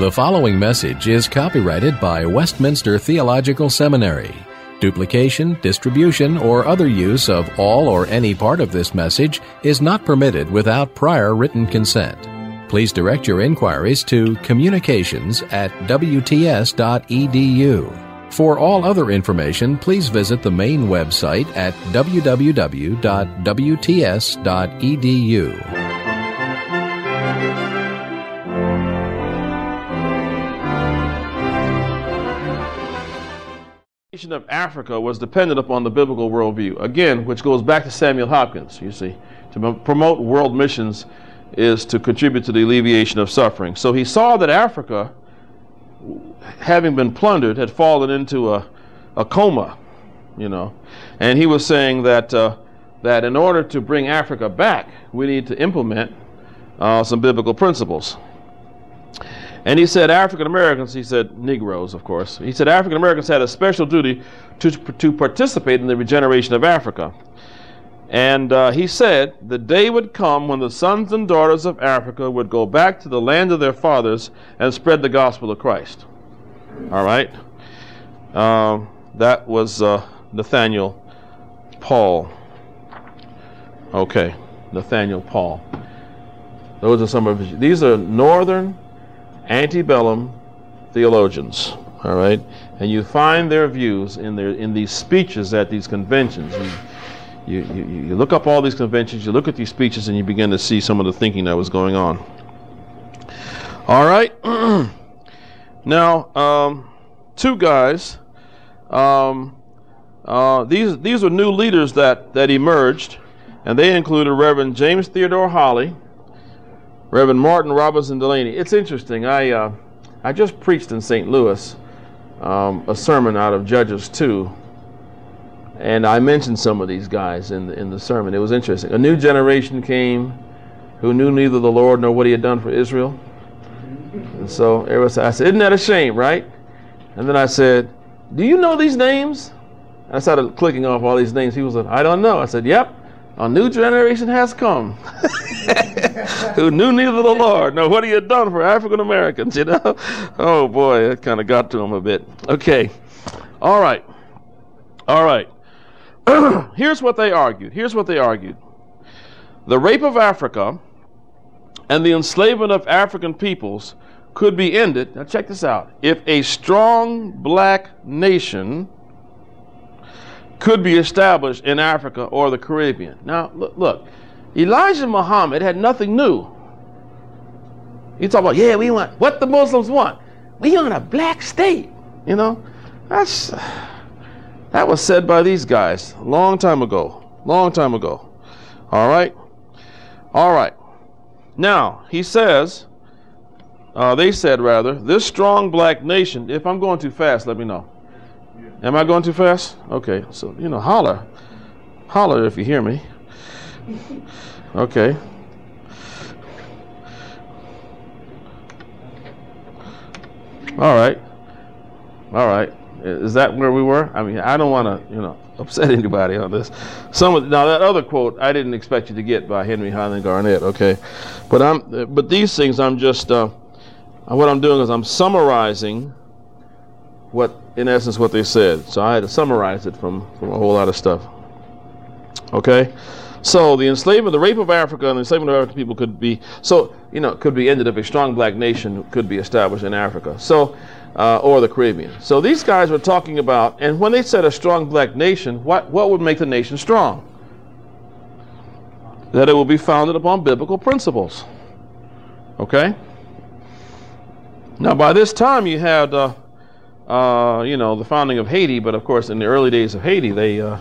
The following message is copyrighted by Westminster Theological Seminary. Duplication, distribution, or other use of all or any part of this message is not permitted without prior written consent. Please direct your inquiries to communications@wts.edu. For all other information, please visit the main website at www.wts.edu. Of Africa was dependent upon the biblical worldview, again, which goes back to Samuel Hopkins. You see, to promote world missions is to contribute to the alleviation of suffering. So he saw that Africa, having been plundered, had fallen into a coma, you know, and he was saying that that in order to bring Africa back, we need to implement some biblical principles. And he said African Americans, he said Negroes, of course, he said African Americans had a special duty to participate in the regeneration of Africa. And he said the day would come when the sons and daughters of Africa would go back to the land of their fathers and spread the gospel of Christ. All right? That was Nathaniel Paul. Okay, Nathaniel Paul. Those are some of his, these are northern antebellum theologians, all right, and you find their views in these speeches at these conventions. You look up all these conventions, you look at these speeches, and you begin to see some of the thinking that was going on. All right, now two guys. These were new leaders that emerged, and they included Reverend James Theodore Holly, Reverend Martin Robinson Delaney. It's interesting. I just preached in St. Louis a sermon out of Judges 2, and I mentioned some of these guys in the sermon. It was interesting. A new generation came who knew neither the Lord nor what He had done for Israel. And so I said, "Isn't that a shame, right?" And then I said, "Do you know these names?" And I started clicking off all these names. He was like, "I don't know." I said, "Yep, a new generation has come." Who knew neither the Lord nor what He had done for African Americans, you know? Oh boy, that kind of got to him a bit. Okay, all right. Here's what they argued. The rape of Africa and the enslavement of African peoples could be ended, now check this out, if a strong black nation could be established in Africa or the Caribbean. Now, look, Elijah Muhammad had nothing new. He talked about, we want what the Muslims want. We want a black state. You know, that was said by these guys a long time ago. All right. Now he says, they said rather, this strong black nation. If I'm going too fast, let me know. Am I going too fast? Okay, so you know, holler if you hear me. Okay. All right. Is that where we were? I mean, I don't want to, upset anybody on this. Now that other quote, I didn't expect you to get by Henry Highland Garnett. Okay, but these things, I'm just what I'm doing is I'm summarizing in essence what they said. So I had to summarize it from a whole lot of stuff. Okay. So the enslavement, the rape of Africa and the enslavement of African people could be ended if a strong black nation could be established in Africa. So, or the Caribbean. So these guys were talking about, and when they said a strong black nation, what would make the nation strong? That it will be founded upon biblical principles. Okay. Now by this time you had, the founding of Haiti, but of course in the early days of Haiti,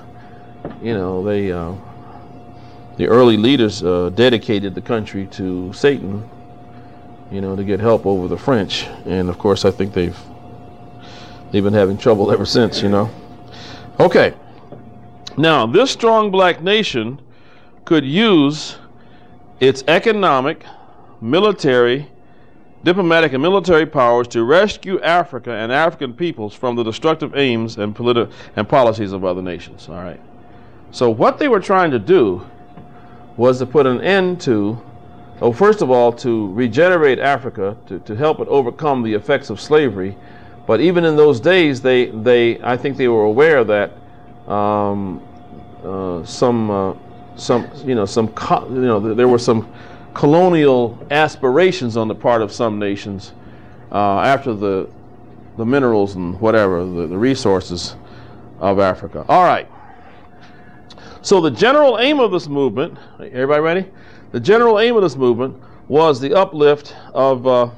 the early leaders dedicated the country to Satan, to get help over the French. And of course, I think they've been having trouble ever since, Okay. Now, this strong black nation could use its economic, military, diplomatic, and military powers to rescue Africa and African peoples from the destructive aims and policies of other nations. All right. So what they were trying to do was to put an end to first of all, to regenerate Africa, to help it overcome the effects of slavery. But even in those days, I think they were aware that there were some colonial aspirations on the part of some nations after the minerals and whatever, the resources of Africa. All right. So the general aim of this movement, everybody ready? The general aim of this movement was the uplift of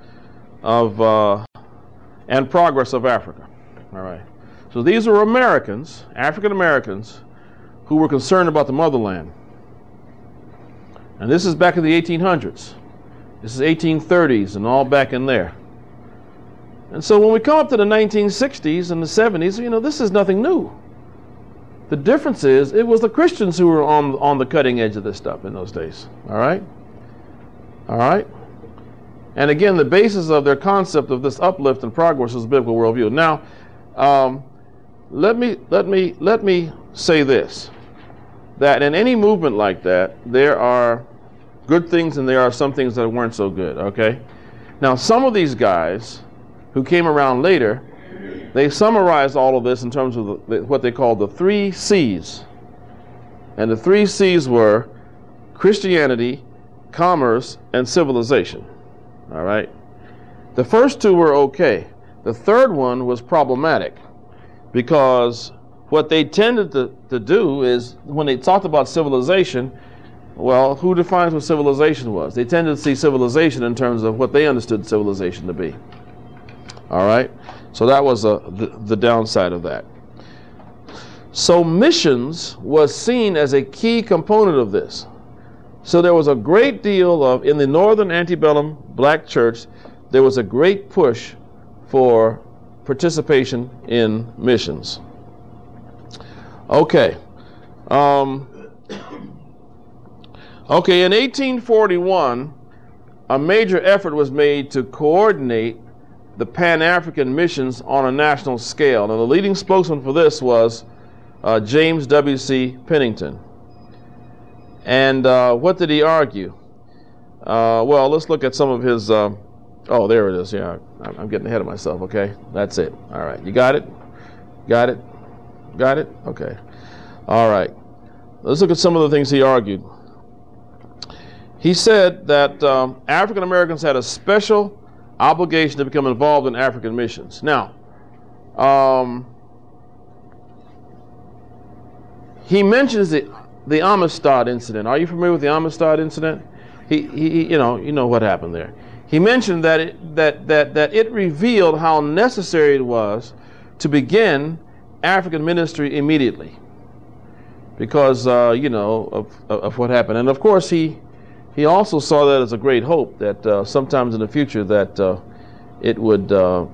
and progress of Africa. All right. So these were Americans, African Americans, who were concerned about the motherland. And this is back in the 1800s. This is 1830s and all back in there. And so when we come up to the 1960s and the 70s, this is nothing new. The difference is it was the Christians who were on the cutting edge of this stuff in those days. All right? All right? And again, the basis of their concept of this uplift and progress is biblical worldview. Now, let me say this, that in any movement like that, there are good things and there are some things that weren't so good, okay? Now, some of these guys who came around later, they summarized all of this in terms of what they called the 3 C's. And the 3 C's were Christianity, commerce, and civilization. All right? The first 2 were okay. The third one was problematic because what they tended to do is when they talked about civilization, well, who defines what civilization was? They tended to see civilization in terms of what they understood civilization to be. All right? So that was the downside of that. So missions was seen as a key component of this. So there was a great deal of, in the northern antebellum black church, there was a great push for participation in missions. Okay. In 1841, a major effort was made to coordinate the Pan-African missions on a national scale. And the leading spokesman for this was James W.C. Pennington. And what did he argue? Well, let's look at some of his... oh, there it is. Yeah, I'm getting ahead of myself, okay? That's it. All right. You got it? Got it? Got it? Okay. All right. Let's look at some of the things he argued. He said that African Americans had a special obligation to become involved in African missions. Now, he mentions the Amistad incident. Are you familiar with the Amistad incident? You know what happened there. He mentioned that it revealed how necessary it was to begin African ministry immediately because of what happened. And of course he also saw that as a great hope that sometimes in the future that it would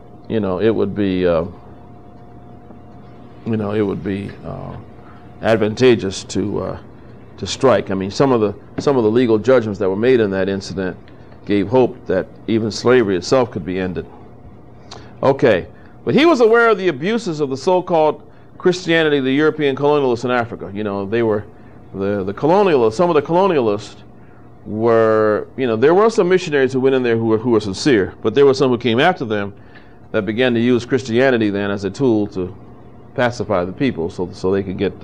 be advantageous to strike. I mean, some of the legal judgments that were made in that incident gave hope that even slavery itself could be ended. Okay, but he was aware of the abuses of the so-called Christianity, the European colonialists in Africa. They were the colonialists. Some of the colonialists were, there were some missionaries who went in there who were sincere, but there were some who came after them that began to use Christianity then as a tool to pacify the people, so they could get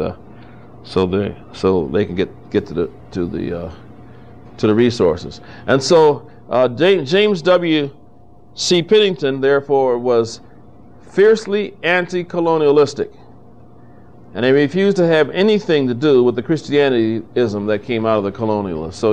to the resources. And so James W.C. Pennington, therefore, was fiercely anti-colonialistic, and he refused to have anything to do with the Christianityism that came out of the colonialists. So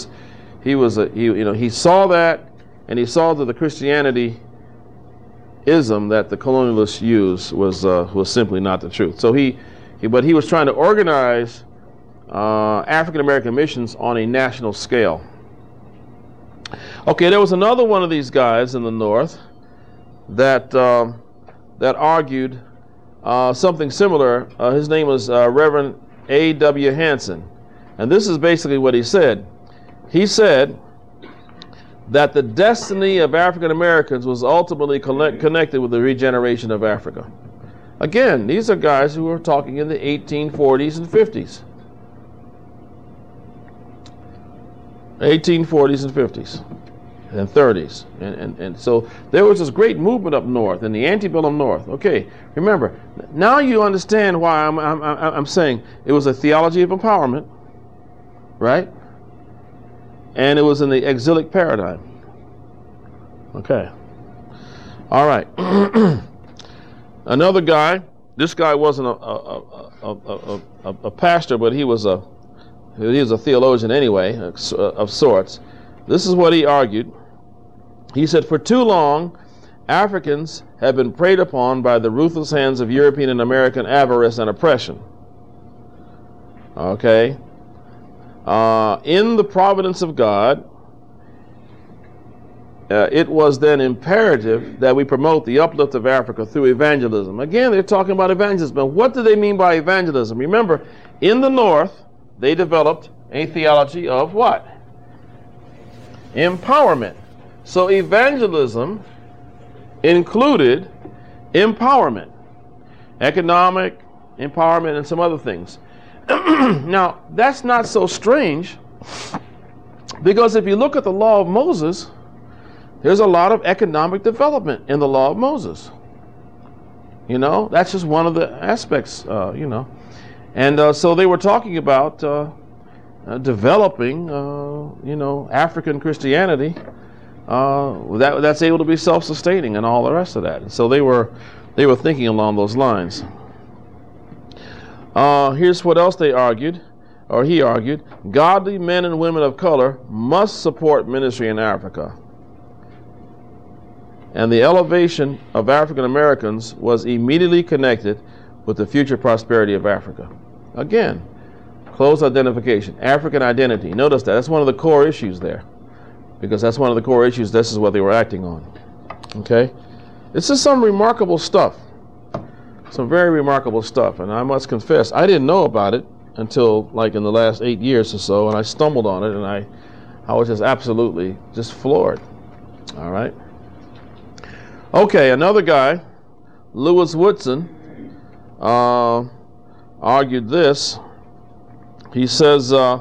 he saw that, and he saw that the Christianityism that the colonialists used was simply not the truth. So but he was trying to organize African American missions on a national scale. Okay, there was another one of these guys in the North that argued something similar. His name was Reverend A.W. Hansen, and this is basically what he said. He said that the destiny of African Americans was ultimately connected with the regeneration of Africa. Again, these are guys who were talking in the 1840s and 50s. 1840s and 50s and 30s. And so there was this great movement up north, in the antebellum north. Okay, remember, now you understand why I'm saying it was a theology of empowerment, right? And it was in the exilic paradigm. Okay. All right. Another guy, this guy wasn't a pastor, but he was a theologian anyway, of sorts. This is what he argued. He said, for too long, Africans have been preyed upon by the ruthless hands of European and American avarice and oppression. Okay. In the providence of God, it was then imperative that we promote the uplift of Africa through evangelism. Again, they're talking about evangelism. But what do they mean by evangelism? Remember, in the North, they developed a theology of what? Empowerment. So evangelism included empowerment, economic empowerment, and some other things. Now, that's not so strange, because if you look at the law of Moses, there's a lot of economic development in the law of Moses. You know, that's just one of the aspects, you know. And so they were talking about developing, you know, African Christianity that's able to be self-sustaining and all the rest of that. And so they were thinking along those lines. Here's what else they argued, or he argued: godly men and women of color must support ministry in Africa. And the elevation of African Americans was immediately connected with the future prosperity of Africa. Again, close identification, African identity. Notice that. That's one of the core issues there, because that's one of the core issues. This is what they were acting on. Okay? This is some remarkable stuff. Some very remarkable stuff. And I must confess, I didn't know about it until like in the last 8 years or so, and I stumbled on it, and I was just absolutely just floored. All right? Okay, another guy, Lewis Woodson, argued this. He says the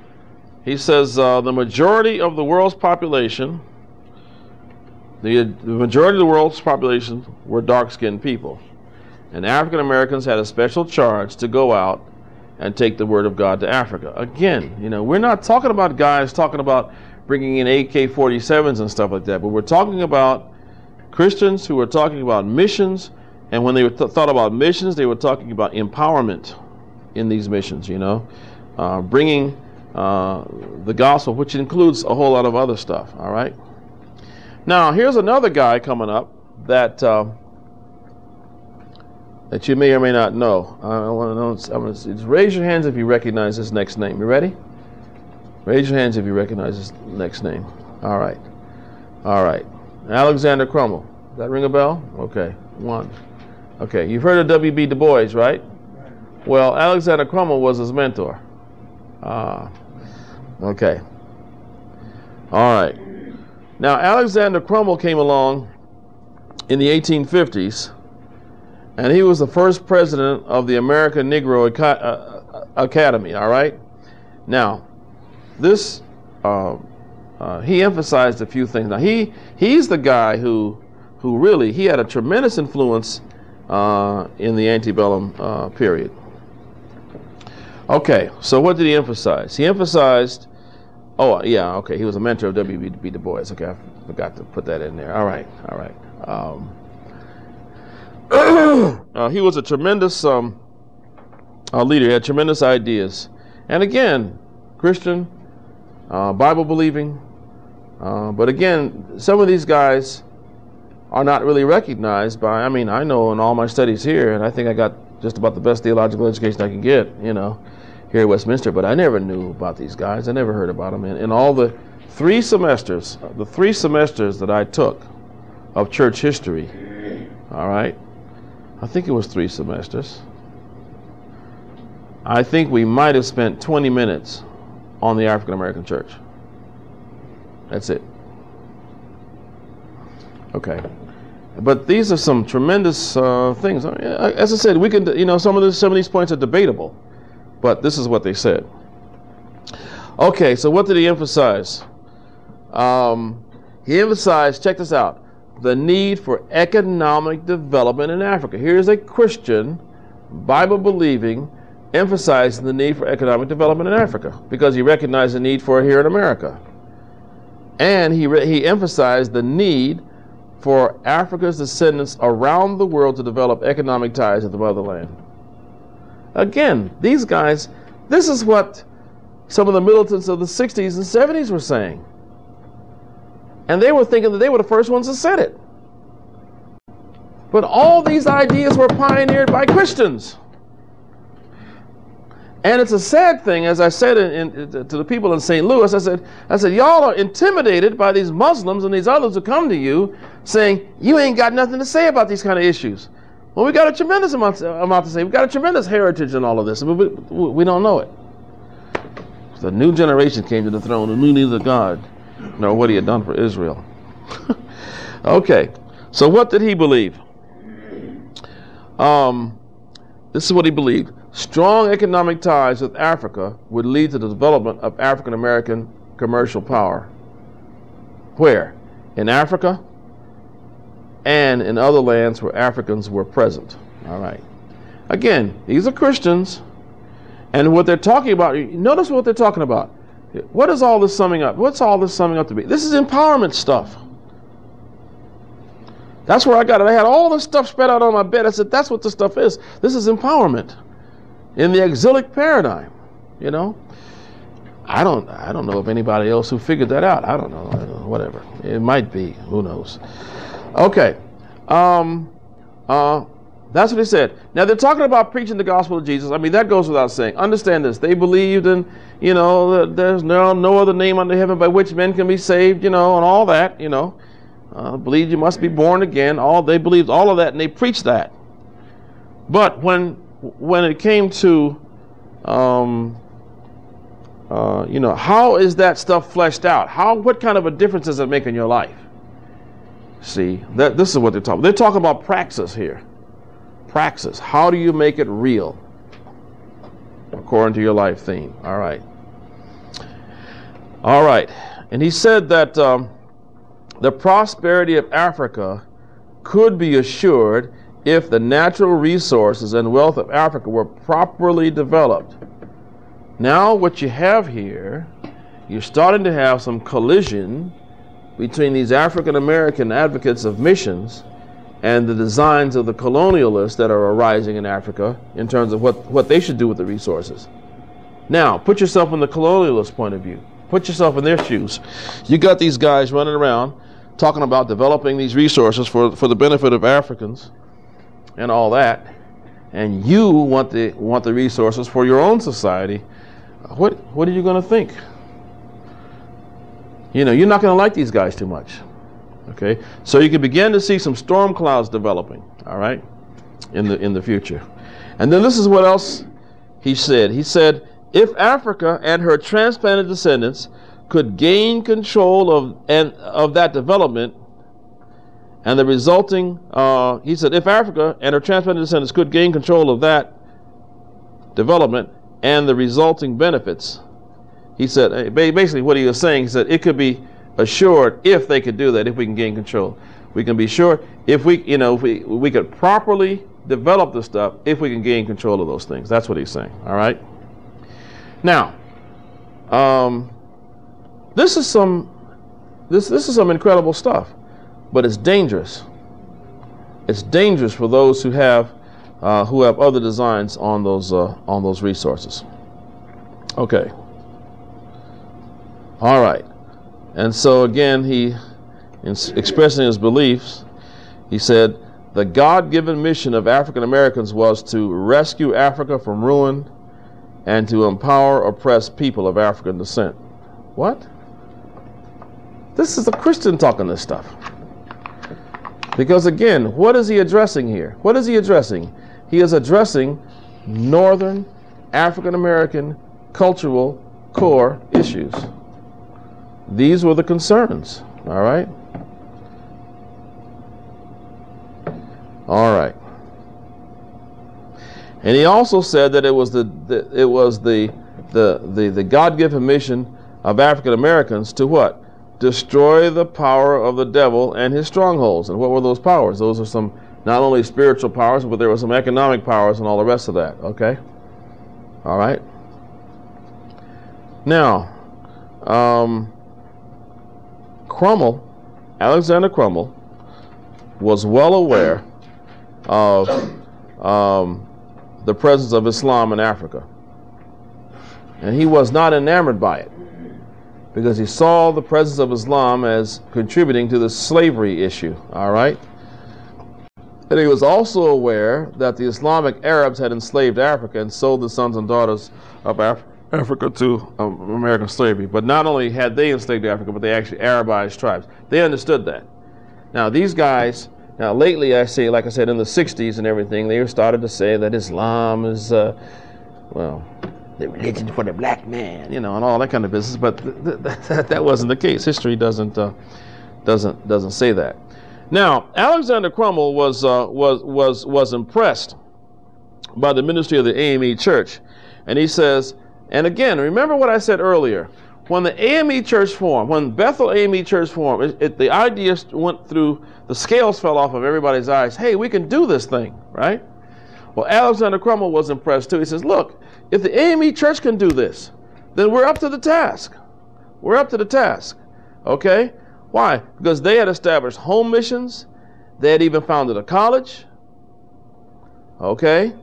majority of the world's population, the majority of the world's population were dark-skinned people, and African Americans had a special charge to go out and take the word of God to Africa. Again, you know, we're not talking about guys talking about bringing in AK-47s and stuff like that, but we're talking about Christians who were talking about missions, and when they thought about missions, they were talking about empowerment in these missions, you know, bringing the gospel, which includes a whole lot of other stuff, all right? Now, here's another guy coming up that that you may or may not know. I want to know, just raise your hands if you recognize this next name. You ready? Raise your hands if you recognize this next name. All right. All right. Alexander Crummell. Does that ring a bell? Okay. One. Okay. You've heard of W.B. Du Bois, right? Well, Alexander Crummell was his mentor. Okay. All right. Now, Alexander Crummell came along in the 1850s, and he was the first president of the American Negro Academy, all right? Now, this, he emphasized a few things. Now, he's the guy who really, he had a tremendous influence in the antebellum period. Okay, so what did he emphasize? He emphasized, oh, yeah, okay, he was a mentor of W.B. Du Bois. Okay, I forgot to put that in there. All right, all right. He was a tremendous leader. He had tremendous ideas. And again, Christian, Bible-believing. But again, some of these guys are not really recognized by, I mean, I know in all my studies here, and I think I got just about the best theological education I can get, you know, here at Westminster, but I never knew about these guys. I never heard about them. In all the three semesters that I took of church history, all right, I think it was 3 semesters. I think we might have spent 20 minutes on the African American church. That's it. Okay. But these are some tremendous things. As I said, we can, you know, some of these points are debatable, but this is what they said. Okay, so what did he emphasize? He emphasized, check this out, the need for economic development in Africa. Here's a Christian, Bible-believing, emphasizing the need for economic development in Africa because he recognized the need for it here in America. And he emphasized the need for Africa's descendants around the world to develop economic ties with the motherland. Again, these guys, this is what some of the militants of the 60s and 70s were saying. And they were thinking that they were the first ones that said it. But all these ideas were pioneered by Christians. And it's a sad thing, as I said to the people in St. Louis, I said, y'all are intimidated by these Muslims and these others who come to you saying, you ain't got nothing to say about these kind of issues. Well, we got a tremendous amount to say. We've got a tremendous heritage in all of this. We don't know it. The new generation came to the throne and knew neither God nor what he had done for Israel. Okay, so what did he believe? This is what he believed. Strong economic ties with Africa would lead to the development of African American commercial power. Where? In Africa and in other lands where Africans were present. All right. Again, these are Christians, and what they're talking about, notice what they're talking about. What is all this summing up? What's all this summing up to be? This is empowerment stuff. That's where I got it. I had all this stuff spread out on my bed. I said, that's what this stuff is. This is empowerment in the exilic paradigm, you know. I don't know of anybody else who figured that out. I don't know, whatever. It might be, who knows. Okay. That's what he said. Now they're talking about preaching the gospel of Jesus. I mean, that goes without saying. Understand this. They believed in, you know, there's no other name under heaven by which men can be saved, you know, and all that, you know. Believed you must be born again. They believed all of that, and they preached that. But when it came to, you know, how is that stuff fleshed out? What kind of a difference does it make in your life? See, this is what they're talking about. They're talking about praxis here. Praxis. How do you make it real? According to your life theme. All right. All right. And he said that the prosperity of Africa could be assured if the natural resources and wealth of Africa were properly developed. Now what you have here, you're starting to have some collision between these African American advocates of missions and the designs of the colonialists that are arising in Africa in terms of what they should do with the resources. Now, put yourself in the colonialist point of view. Put yourself in their shoes. You got these guys running around talking about developing these resources for the benefit of Africans and all that, and you want the resources for your own society. What are you going to think? You know, you're not going to like these guys too much. Okay, so you can begin to see some storm clouds developing. All right, in the future. And then this is what else he said. He said, if Africa and her transplanted descendants could gain control of that development and the resulting, he said, if Africa and her transplanted descendants could gain control of that development and the resulting benefits, he said, basically what he was saying, he said, it could be assured if they could do that, if we can gain control. We can be sure if we could properly develop the stuff, if we can gain control of those things. That's what he's saying. All right. Now, this is some incredible stuff, but it's dangerous. It's dangerous for those who have other designs on those resources. Okay. All right. And so again, in expressing his beliefs, he said, the God-given mission of African Americans was to rescue Africa from ruin and to empower oppressed people of African descent. What? This is a Christian talking this stuff. Because again, what is he addressing here? What is he addressing? He is addressing Northern African American cultural core issues. These were the concerns. All right. All right. And he also said that it was the the God-given mission of African Americans to what? Destroy the power of the devil and his strongholds. And what were those powers? Those are some not only spiritual powers, but there were some economic powers and all the rest of that. Okay? All right? Now, Alexander Crummell was well aware of the presence of Islam in Africa. And he was not enamored by it, because he saw the presence of Islam as contributing to the slavery issue. All right? And he was also aware that the Islamic Arabs had enslaved Africa and sold the sons and daughters of Africa to American slavery. But not only had they enslaved Africa, but they actually Arabized tribes. They understood that. Now these guys, now lately I say, like I said, in the 60s and everything, they started to say that Islam is, well, the religion for the black man, you know, and all that kind of business. But that wasn't the case. History doesn't say that. Now, Alexander Crummell was impressed by the ministry of the AME Church, and he says, and again, remember what I said earlier. When the AME Church formed, when Bethel AME Church formed, the idea went through, the scales fell off of everybody's eyes. Hey, we can do this thing, right? Well, Alexander Crummell was impressed too. He says, look, if the AME Church can do this, then we're up to the task. We're up to the task, okay? Why? Because they had established home missions. They had even founded a college. Okay?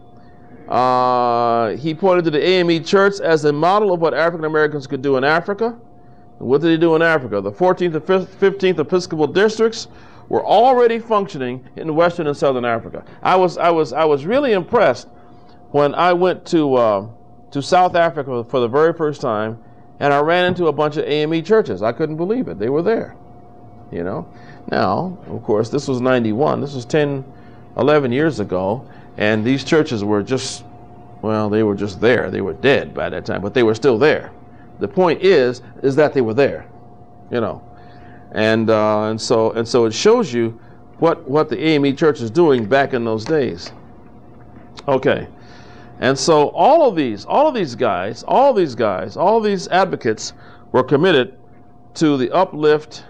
He pointed to the AME Church as a model of what African Americans could do in Africa. And what did he do in Africa? The 14th and 15th Episcopal districts were already functioning in Western and Southern Africa. I was really impressed when I went to South Africa for the very first time, and I ran into a bunch of AME churches. I couldn't believe it. They were there. You know, now, of course, this was 91. This was 10, 11 years ago, and these churches were just, well, they were just there. They were dead by that time, but they were still there. The point is that they were there, you know, and so it shows you what the AME Church is doing back in those days. Okay, and so all of these advocates were committed to the uplift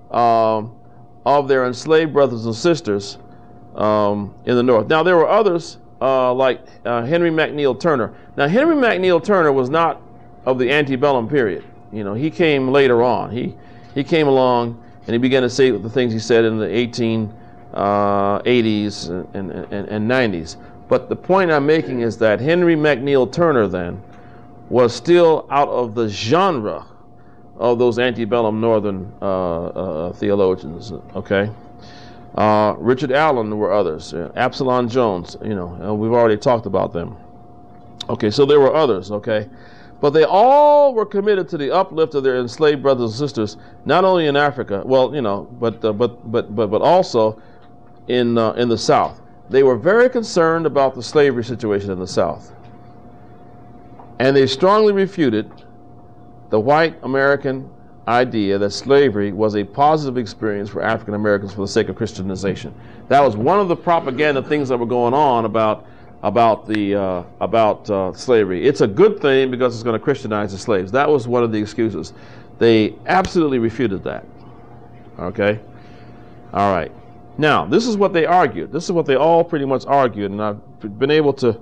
of their enslaved brothers and sisters in the North. Now, there were others like Henry McNeil Turner. Now, Henry McNeil Turner was not of the antebellum period. You know, he came later on. He came along and he began to say the things he said in the 1880s and 90s. But the point I'm making is that Henry McNeil Turner then was still out of the genre of those antebellum northern theologians, okay? Richard Allen were others, Absalom Jones, you know, and we've already talked about them. Okay, so there were others, okay? But they all were committed to the uplift of their enslaved brothers and sisters, not only in Africa, well, you know, but also in the South. They were very concerned about the slavery situation in the South. And they strongly refuted the white American idea that slavery was a positive experience for African Americans for the sake of Christianization. That was one of the propaganda things that were going on about slavery. It's a good thing because it's going to Christianize the slaves. That was one of the excuses. They absolutely refuted that. Okay? All right. Now, this is what they argued. This is what they all pretty much argued, and I've been able to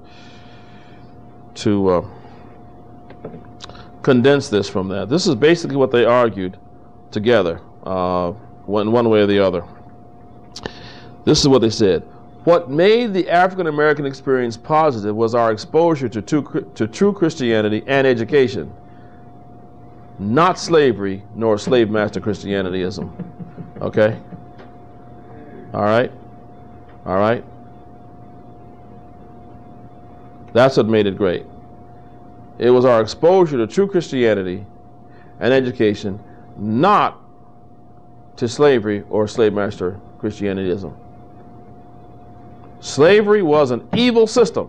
condense this from that. This is basically what they argued together, one way or the other. This is what they said. What made the African American experience positive was our exposure to true Christianity and education, not slavery nor slave master Christianityism. Okay? All right? All right? That's what made it great. It was our exposure to true Christianity and education, not to slavery or slave master Christianityism. Slavery was an evil system.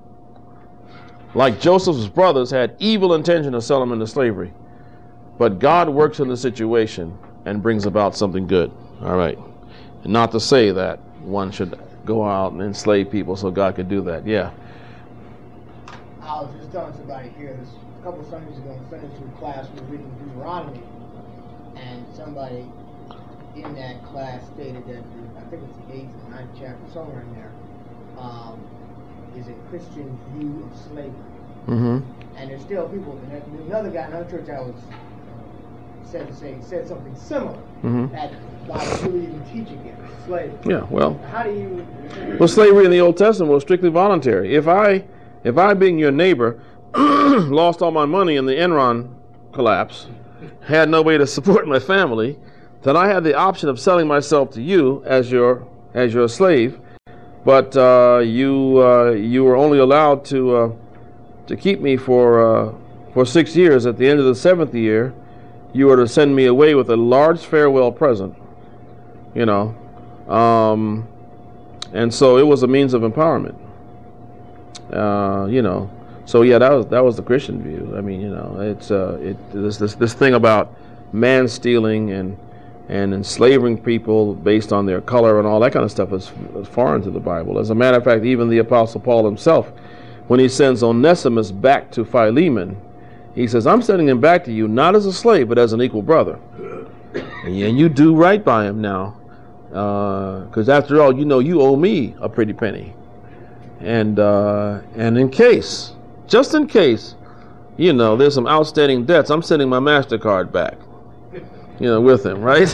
Like Joseph's brothers had evil intention to sell him into slavery. But God works in the situation and brings about something good. All right. And not to say that one should go out and enslave people so God could do that. Yeah. I was just telling somebody here, this a couple of Sundays ago in Sunday school class, we were reading Deuteronomy, and somebody in that class stated that I think it's the 8th or 9th chapter, somewhere in there, is a Christian view of slavery. Mm-hmm. And there's still people. And another guy, another church I was said something similar. Mm-hmm. That God really didn't teach against slavery. Yeah. Well. How do you? Well, slavery in the Old Testament was strictly voluntary. If I being your neighbor, lost all my money in the Enron collapse, had no way to support my family, then I had the option of selling myself to you as your slave. But you were only allowed to keep me for 6 years. At the end of the 7th year, you were to send me away with a large farewell present. You know, and so it was a means of empowerment. You know, so yeah, that was the Christian view. I mean, you know, it's this thing about man stealing and enslaving people based on their color and all that kind of stuff is foreign to the Bible. As a matter of fact, even the Apostle Paul himself, when he sends Onesimus back to Philemon, he says, I'm sending him back to you not as a slave, but as an equal brother. And you do right by him now, because after all, you know, you owe me a pretty penny. And just in case, you know, there's some outstanding debts, I'm sending my MasterCard back, you know, with him, right?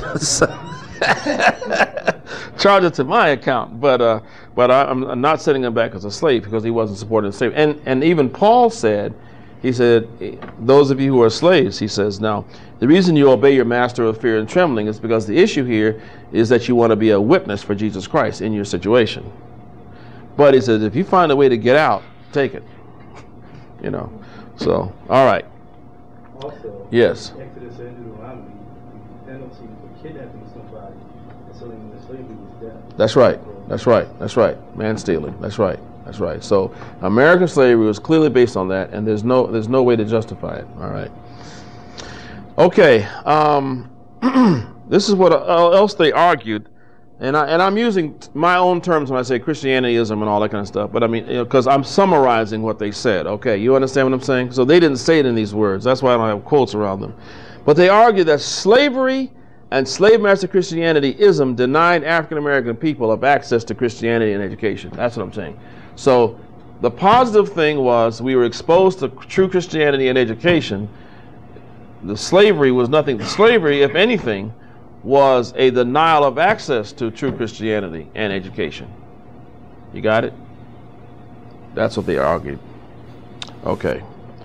Charge it to my account, but I'm not sending him back as a slave because he wasn't supporting the slave. And even Paul said, he said, those of you who are slaves, he says, now, the reason you obey your master with fear and trembling is because the issue here is that you want to be a witness for Jesus Christ in your situation. But he says, if you find a way to get out, take it. You know, so, all right. Also, yes. Exodus and Deuteronomy, the penalty for kidnapping somebody and selling them into slavery was death. That's right. That's right. That's right. Man stealing. That's right. That's right. So American slavery was clearly based on that, and there's no way to justify it. All right. Okay. This is what else they argued, and I'm using my own terms when I say Christianityism and all that kind of stuff. But I mean, because I'm summarizing what they said. Okay, you understand what I'm saying? So they didn't say it in these words. That's why I don't have quotes around them. But they argued that slavery and slave master Christianityism denied African American people of access to Christianity and education. That's what I'm saying. So the positive thing was we were exposed to true Christianity and education. The slavery was nothing. The slavery, if anything, was a denial of access to true Christianity and education. You got it? That's what they argued. Okay.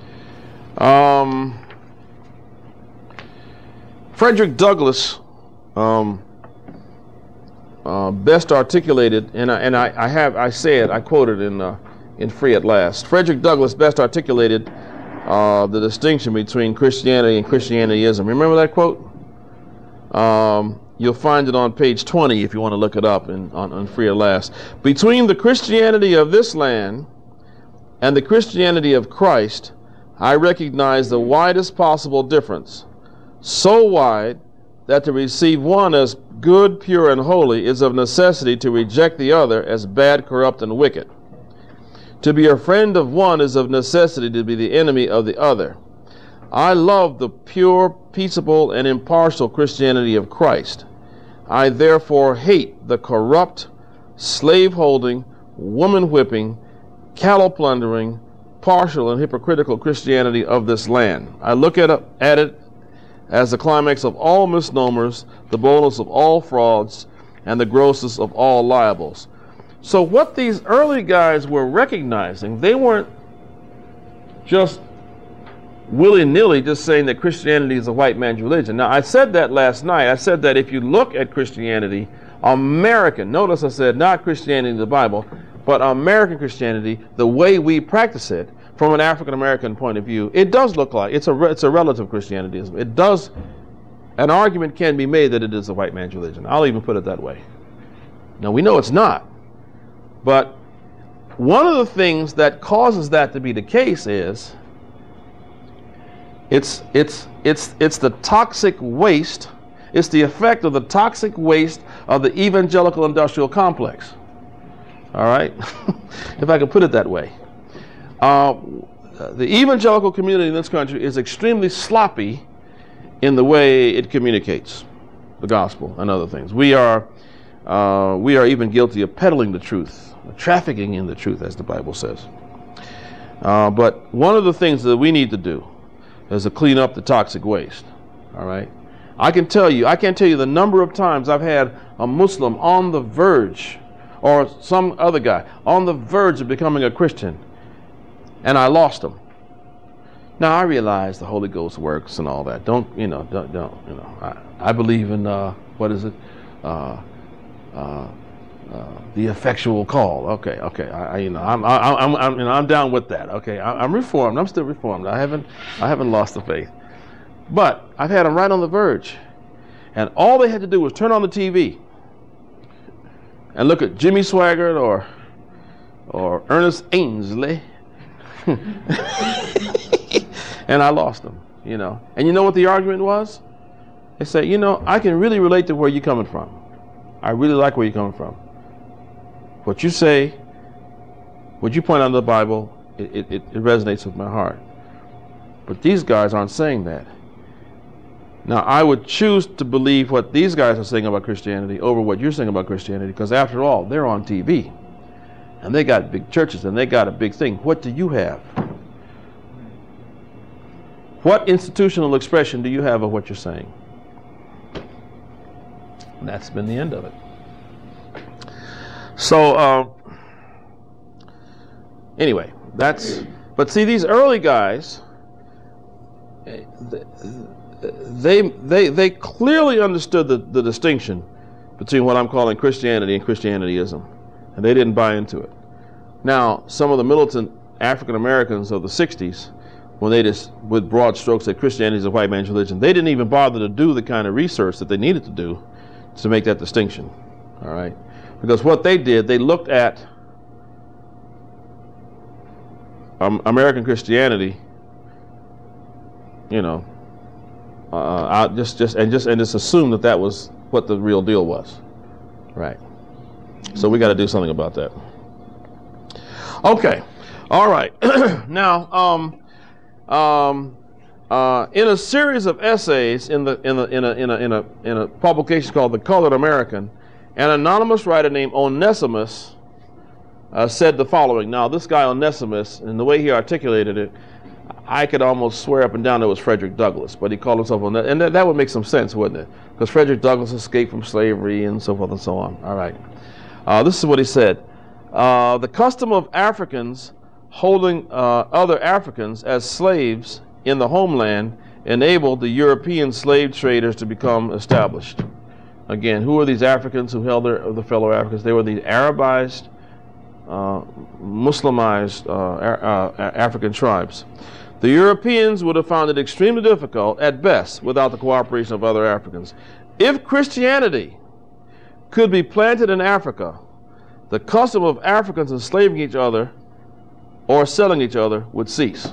Frederick Douglass best articulated, and I quoted in Free at Last. Frederick Douglass best articulated the distinction between Christianity and Christianityism. Remember that quote? You'll find it on page 20 if you want to look it up on Free at Last. Between the Christianity of this land and the Christianity of Christ, I recognize the widest possible difference, so wide that to receive one as good, pure, and holy is of necessity to reject the other as bad, corrupt, and wicked. To be a friend of one is of necessity to be the enemy of the other. I love the pure, peaceable, and impartial Christianity of Christ. I therefore hate the corrupt, slave-holding, woman-whipping, cattle-plundering, partial, and hypocritical Christianity of this land. I look at it as the climax of all misnomers, the boldness of all frauds, and the grossest of all libels. So what these early guys were recognizing, they weren't just willy-nilly just saying that Christianity is a white man's religion. Now, I said that last night. I said that if you look at Christianity, American, notice I said not Christianity in the Bible, but American Christianity, the way we practice it, from an African American point of view, it does look like it's a relative Christianityism. It does, an argument can be made that it is a white man's religion. I'll even put it that way. Now we know it's not, but one of the things that causes that to be the case is it's the toxic waste. It's the effect of the toxic waste of the evangelical industrial complex. All right, if I can put it that way. the evangelical community in this country is extremely sloppy in the way it communicates the gospel and other things. We are even guilty of peddling the truth, trafficking in the truth, as the Bible says. But one of the things that we need to do is to clean up the toxic waste. All right, I can't tell you the number of times I've had a Muslim on the verge, or some other guy on the verge of becoming a Christian, and I lost him. Now I realize the Holy Ghost works and all that. Don't. I believe in what is it? The effectual call. Okay. I'm down with that. Okay, I'm reformed. I'm still reformed. I haven't lost the faith. But I've had them right on the verge, and all they had to do was turn on the TV and look at Jimmy Swaggart or Ernest Ainsley, and I lost them. And you know what the argument was? They say, I can really relate to where you're coming from. I really like where you're coming from. What you say, what you point out in the Bible, it resonates with my heart. But these guys aren't saying that. Now, I would choose to believe what these guys are saying about Christianity over what you're saying about Christianity, because after all, they're on TV. And they got big churches, and they got a big thing. What do you have? What institutional expression do you have of what you're saying? And that's been the end of it. So, anyway, but see, these early guys, they clearly understood the distinction between what I'm calling Christianity and Christianityism, and they didn't buy into it. Now, some of the militant African Americans of the 60s, when they just, with broad strokes, said Christianity is a white man's religion, they didn't even bother to do the kind of research that they needed to do to make that distinction. All right, because what they did, they looked at American Christianity, just assume that was what the real deal was, right? So we got to do something about that. Okay, all right. Now, in a series of essays in a publication called The Colored American, an anonymous writer named Onesimus said the following. Now, this guy Onesimus, and the way he articulated it, I could almost swear up and down it was Frederick Douglass, but he called himself Onesimus, and that would make some sense, wouldn't it? Because Frederick Douglass escaped from slavery and so forth and so on. All right. This is what he said. The custom of Africans holding other Africans as slaves in the homeland enabled the European slave traders to become established. Again, who were these Africans who held the fellow Africans? They were the Arabized, Muslimized African tribes. The Europeans would have found it extremely difficult, at best, without the cooperation of other Africans. If Christianity could be planted in Africa, the custom of Africans enslaving each other or selling each other would cease.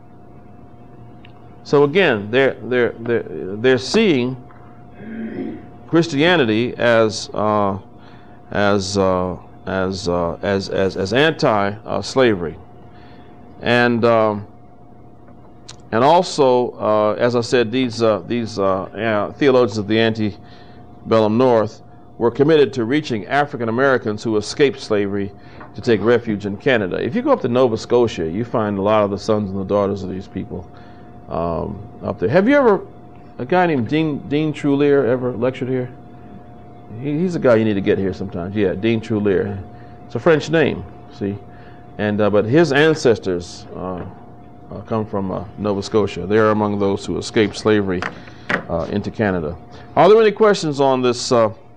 So again, they're seeing Christianity as anti-slavery, and also, as I said, these theologians of the antebellum North were committed to reaching African Americans who escaped slavery to take refuge in Canada. If you go up to Nova Scotia, you find a lot of the sons and the daughters of these people up there. Have you ever, a guy named Dean Trulier ever lectured here? He's a guy you need to get here sometimes. Yeah, Dean Trulier. It's a French name, see? And but his ancestors come from Nova Scotia. They are among those who escaped slavery into Canada. Are there any questions on this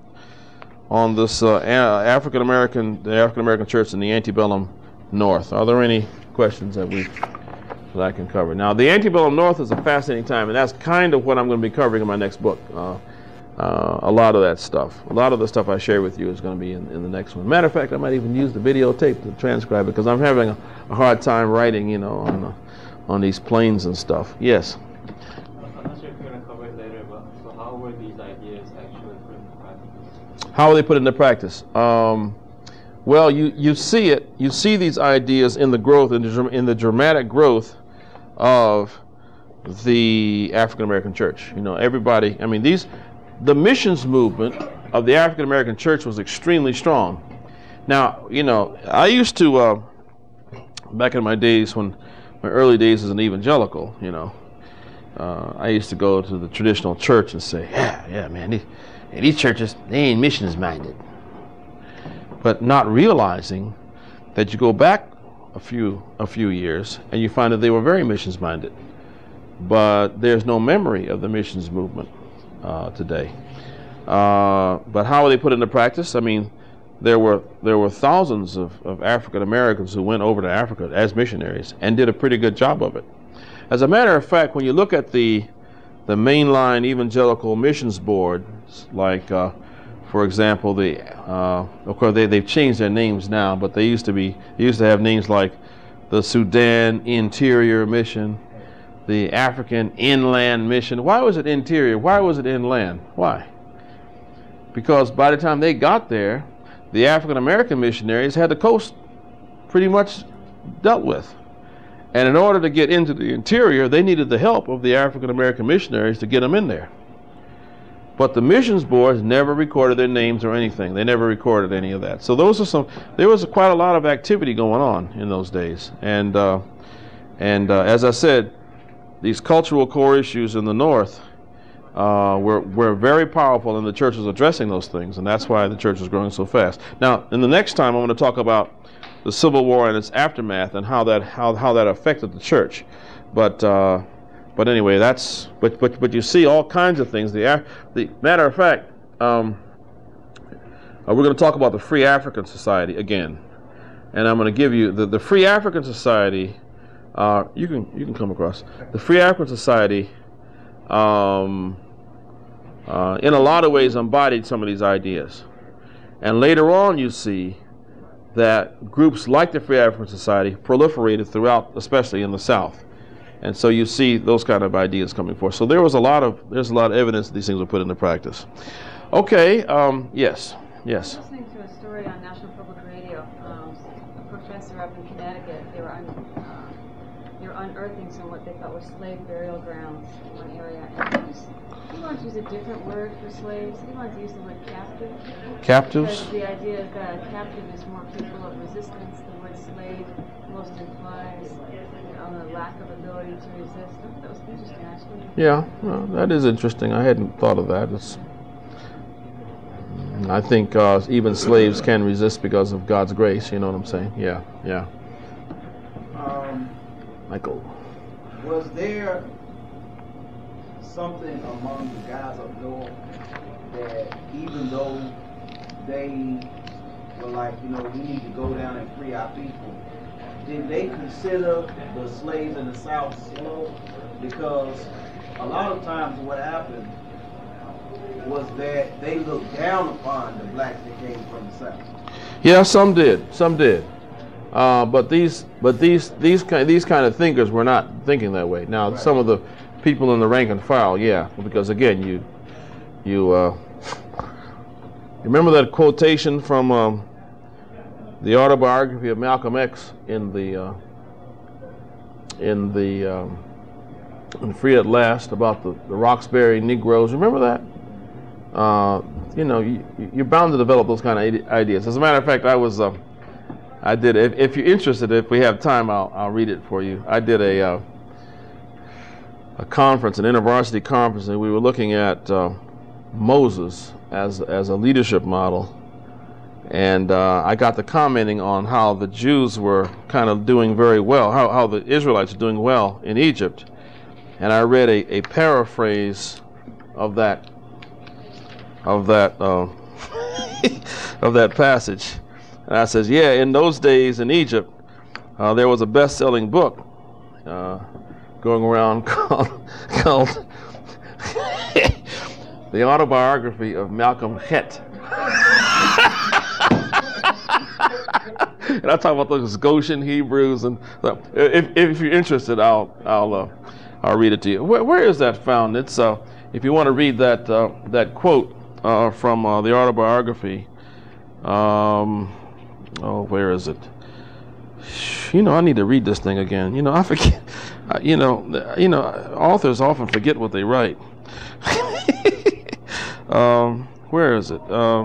African American church in the antebellum North? Are there any questions that I can cover? Now, the antebellum North is a fascinating time, and that's kind of what I'm going to be covering in my next book. A lot of that stuff. A lot of the stuff I share with you is going to be in the next one. Matter of fact, I might even use the videotape to transcribe it, because I'm having a hard time writing, on these planes and stuff. Yes? I'm not sure if you're going to cover it later, but so how were these ideas actually put into practice? How are they put into practice? Well, you see it. You see these ideas in the growth, in the dramatic growth of the African American church. You know, everybody. I mean, the missions movement of the African American church was extremely strong. Now, you know, I used to back in my days, my early days as an evangelical, you know, I used to go to the traditional church and say, yeah, man, these churches, they ain't missions minded. But not realizing that you go back a few years and you find that they were very missions minded. But there's no memory of the missions movement today. But how are they put into practice? I mean, there were thousands of African Americans who went over to Africa as missionaries and did a pretty good job of it. As a matter of fact, when you look at the mainline evangelical missions boards, like for example, of course they've changed their names now, but they used to have names like the Sudan Interior Mission, the African Inland Mission. Why was it interior? Why was it inland? Why? Because by the time they got there, the African American missionaries had the coast pretty much dealt with. And in order to get into the interior, they needed the help of the African American missionaries to get them in there. But the missions boards never recorded their names or anything. They never recorded any of that. So there was quite a lot of activity going on in those days. And as I said, these cultural core issues in the North were very powerful, and the church was addressing those things, and that's why the church is growing so fast. Now, in the next time, I'm going to talk about the Civil War and its aftermath and how that affected the church. But anyway, but you see all kinds of things. The matter of fact, we're going to talk about the Free African Society again, and I'm going to give you the Free African Society. You can come across the Free African Society. In a lot of ways embodied some of these ideas. And later on you see that groups like the Free African Society proliferated throughout, especially in the South. And so you see those kind of ideas coming forth. So there's a lot of evidence that these things were put into practice. Okay, yes. I was listening to a story on National Public Radio. A professor up in Connecticut, they were unearthing some what they thought were slave burial grounds in one area. And he wanted to use a different word for slaves. He wanted to use the word captive. Captives? Because the idea is that a captive is more capable of resistance. The word slave most implies a lack of ability to resist. That was interesting, actually. Yeah, well, that is interesting. I hadn't thought of that. I think even slaves can resist because of God's grace. You know what I'm saying? Yeah. Michael. Was there something among the guys up north that even though they were like, we need to go down and free our people, did they consider the slaves in the South slow? Because a lot of times what happened was that they looked down upon the blacks that came from the South. Yeah, some did. But these kind of thinkers were not thinking that way. Now, right. Some of the people in the rank and file, yeah, because again, you remember that quotation from the autobiography of Malcolm X in Free at Last about the Roxbury Negroes. Remember that? You're bound to develop those kind of ideas. As a matter of fact, I did. If you're interested, if we have time, I'll read it for you. I did a conference, an InterVarsity conference, and we were looking at Moses as a leadership model. And I got to commenting on how the Jews were kind of doing very well, how the Israelites are doing well in Egypt. And I read a paraphrase of that of that passage. And I says, yeah, in those days in Egypt, there was a best-selling book going around called The Autobiography of Malcolm X. And I talk about those Goshen Hebrews, and so if you're interested, I'll read it to you. Where is that found? It's if you want to read that quote from the autobiography. Oh, where is it? I need to read this thing again. I forget. Authors often forget what they write. Where is it?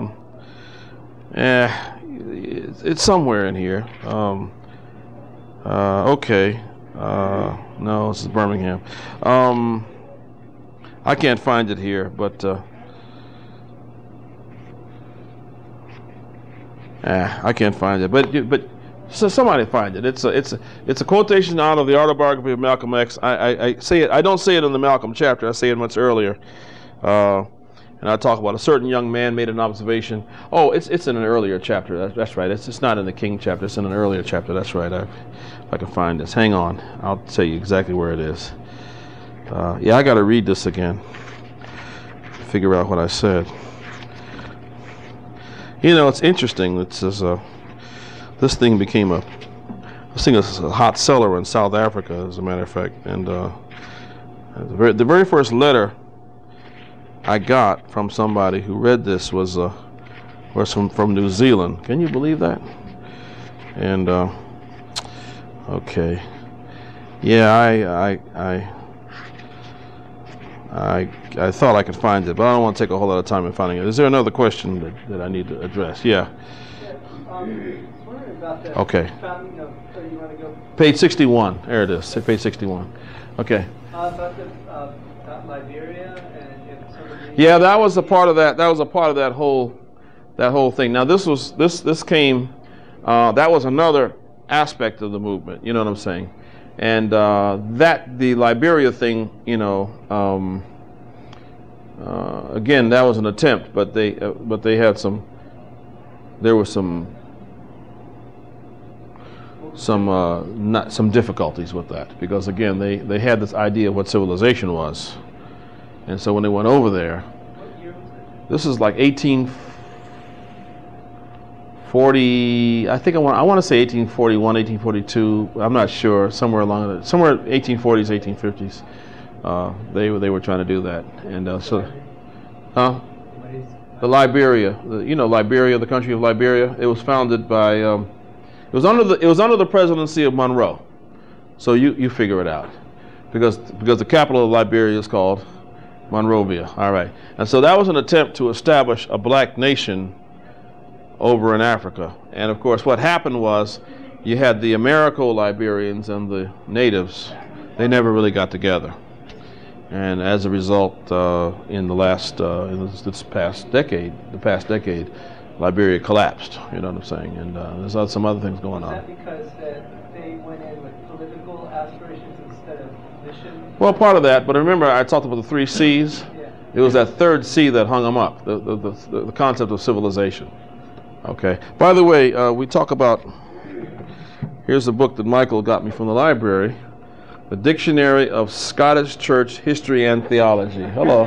It's somewhere in here. Okay. No, this is Birmingham. I can't find it here, but I can't find it. But so somebody find it. It's a quotation out of the autobiography of Malcolm X. I say it. I don't say it in the Malcolm chapter. I say it much earlier. And I talk about a certain young man made an observation. Oh, it's in an earlier chapter. That's right. It's not in the King chapter. It's in an earlier chapter. That's right. If I can find this. Hang on. I'll tell you exactly where it is. Yeah, I got to read this again. Figure out what I said. It's interesting. It says this thing became a hot seller in South Africa, as a matter of fact. And the very first letter I got from somebody who read this was from New Zealand. Can you believe that? And okay, yeah, I thought I could find it, but I don't want to take a whole lot of time in finding it. Is there another question that I need to address? Yeah. Okay. Page 61. There it is. Page 61. Okay. About Liberia and some of the... Yeah, that was a part of that. That was a part of that whole thing. Now this came. That was another aspect of the movement. You know what I'm saying? And the Liberia thing, again, that was an attempt, but they had there was some difficulties with that, because again they had this idea of what civilization was, and so when they went over there, this is like 1840. I think I want to say 1841, 1842. I'm not sure. Somewhere 1840s, 1850s. They were trying to do that, and the Liberia, Liberia, the country of Liberia. It was founded by. It was under the presidency of Monroe. So you figure it out, because the capital of Liberia is called Monrovia. All right, and so that was an attempt to establish a black nation over in Africa. And of course, what happened was you had the Americo-Liberians and the natives. They never really got together, and as a result, in this past decade, Liberia collapsed. You know what I'm saying? And there's some other things going on. Is that because they went in with political aspirations instead of mission? Well, part of that, but remember I talked about the 3 C's. Yeah. It was that third C that hung them up, the concept of civilization. Okay. By the way, we talk about, here's a book that Michael got me from the library, The Dictionary of Scottish Church History and Theology. Hello.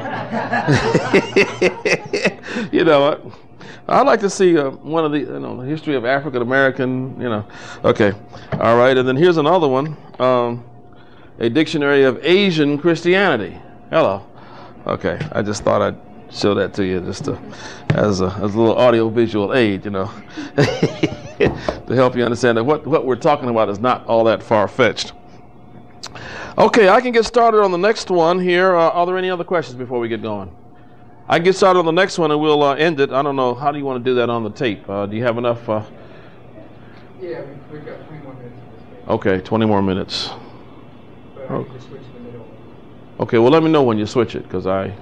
You know what? I'd like to see one of the, the history of African American, Okay. All right. And then here's another one, a dictionary of Asian Christianity. Hello. Okay. I just thought I'd show that to you just as a little audio visual aid, to help you understand that what we're talking about is not all that far-fetched. Okay, I can get started on the next one here. Are there any other questions before we get going? I can get started on the next one and we'll end it. I don't know. How do you want to do that on the tape? Do you have enough? Yeah, we've got 20 more minutes. Okay, 20 more minutes. But I can just switch in the middle. Okay, well, let me know when you switch it, because okay.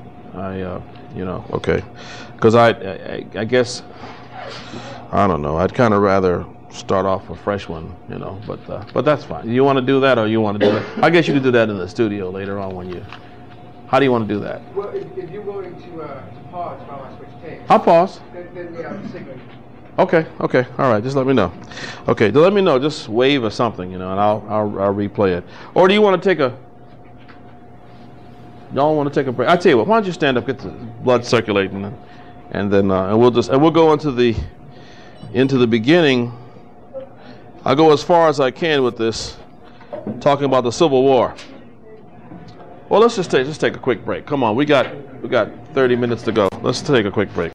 Because I guess, I don't know. I'd kind of rather start off a fresh one, but that's fine. You want to do that, or you want to do that? I guess you could do that in the studio later on how do you want to do that? Well, if you're willing to pause while I switch tapes. I'll pause. Then yeah, I'll just signal you. Okay, all right, just let me know. Okay, let me know, just wave or something, and I'll replay it. Or do you want to take a, y'all want to take a break? I tell you what, why don't you stand up, get the blood circulating, and then we'll go into the beginning. I'll go as far as I can with this, talking about the Civil War. Well, let's just take a quick break. Come on, we got 30 minutes to go. Let's take a quick break.